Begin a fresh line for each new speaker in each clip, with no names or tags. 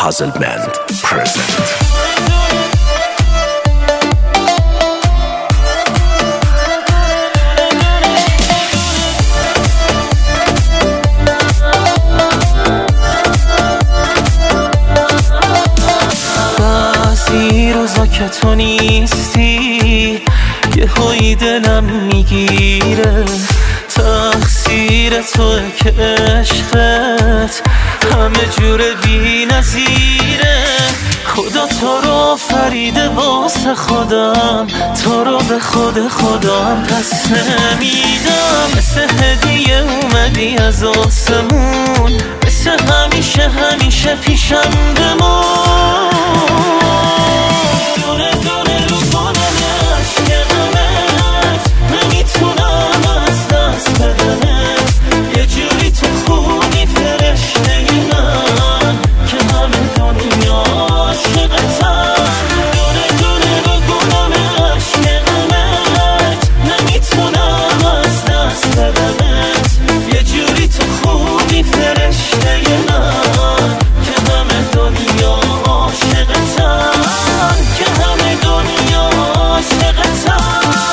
Puzzle Band present.
بعضی روزا که تو نیستی یه هایی دلم میگیره، تقصیر توه که عشقت همه جور بی نظیره. خدا تو رو آفریده واسه خودم، تو رو به خودم پس نمیدم. مثل هدیه اومدی از آسمون، مثل همیشه پیشم بمون. دونه دونه رو کنم عشقمت، نمیتونم از دست بدمت. یه جوری تو خونی فرشته من که همه دنیا عاشقتم. دونه دونه رو کنم عشقمت، نمیتونم از دست بدمت. یه جوری تو خونی فرشته من که همه دنیا عاشقتم، که همه دنیا عاشقتم.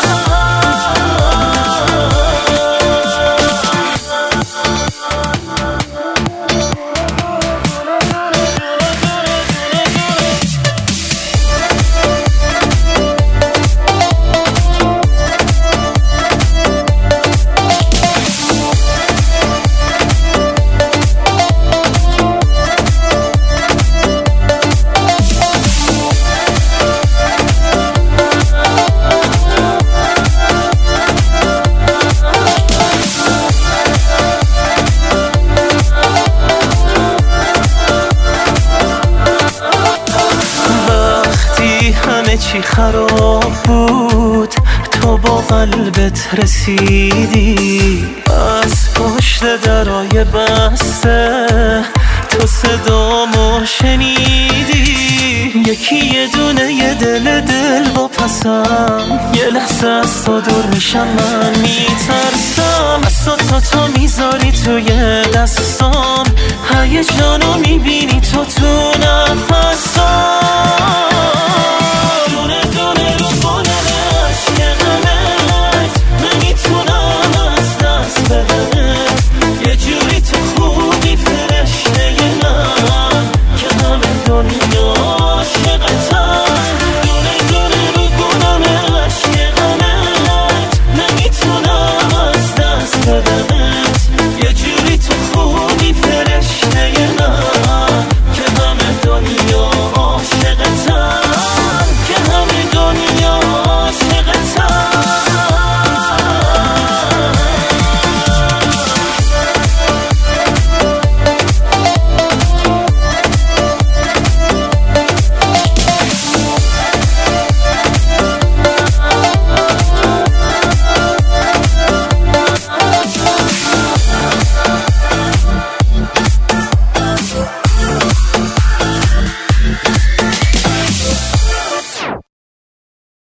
همه چی خراب بود تو با قلبت رسیدی، از پشت درای بسته تو صدامو شنیدی. یکی یه دونه یه دل با پسم، یه لحظه از تو دور میشم من میترسم. از تو میذاری توی دستام، هیجانو میبینی تو نفسام.